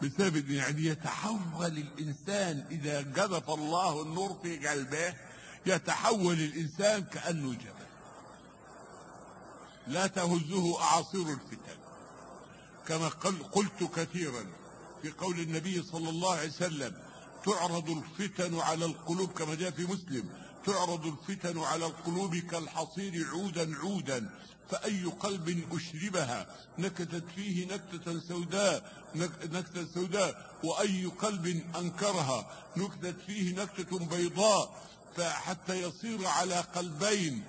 بسبب يعني يتحول الإنسان إذا قذف الله النور في قلبه، يتحول الإنسان كأنه جبل لا تهزه أعاصير الفتن، كما قلت كثيرا في قول النبي صلى الله عليه وسلم: تعرض الفتن على القلوب، كما جاء في مسلم: تعرض الفتن على القلوب كالحصير عودا عودا، فأي قلب أشربها نكتت فيه نكتة سوداء، وأي قلب أنكرها نكتت فيه نكتة بيضاء، فحتى يصير على قلبين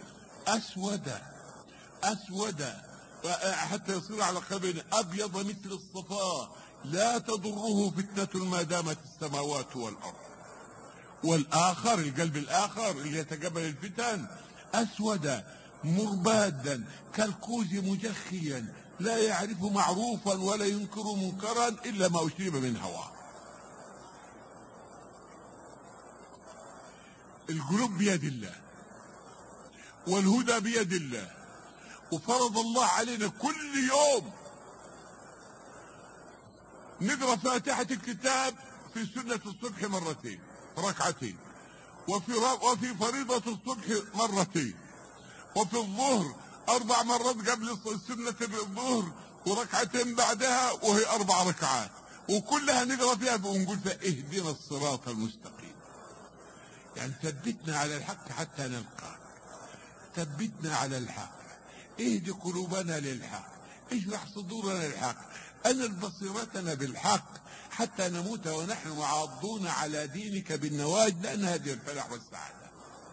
أسودا حتى يصير على قلبين أبيض مثل الصفاء، لا تضره فتنة ما دامت السماوات والأرض. والآخر، القلب الآخر اللي يتقبل الفتن، أسودا مربادا كالكوز مجخيا، لا يعرف معروفا ولا ينكر منكرا إلا ما أشرب من هواه. القلوب بيد الله، والهدى بيد الله، وفرض الله علينا كل يوم نقرأ فاتحة الكتاب في سنة الصبح مرتين ركعتين، وفي فريضة الصبح مرتين، وفي الظهر 4 مرات قبل سنة الظهر وركعتين بعدها، وهي 4 ركعات، وكلها نقرأ فيها ونقول فيها: اهدنا الصراط المستقيم. يعني ثبتنا على الحق حتى نلقاك، ثبتنا على الحق، اهدي قلوبنا للحق، اشرح صدورنا للحق، أنر بصيرتنا بالحق حتى نموت ونحن معاضون على دينك بالنواجذ، لأن هذه الفلاح والسعادة.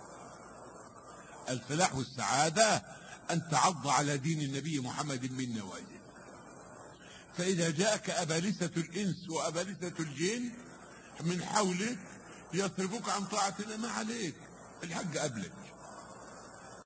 الفلاح والسعادة أن تعض على دين النبي محمد بالنواجذ. فإذا جاءك أبالسة الإنس وأبالسة الجن من حولك يصرفوك عن طاعتنا، ما عليك، الحق قبلك.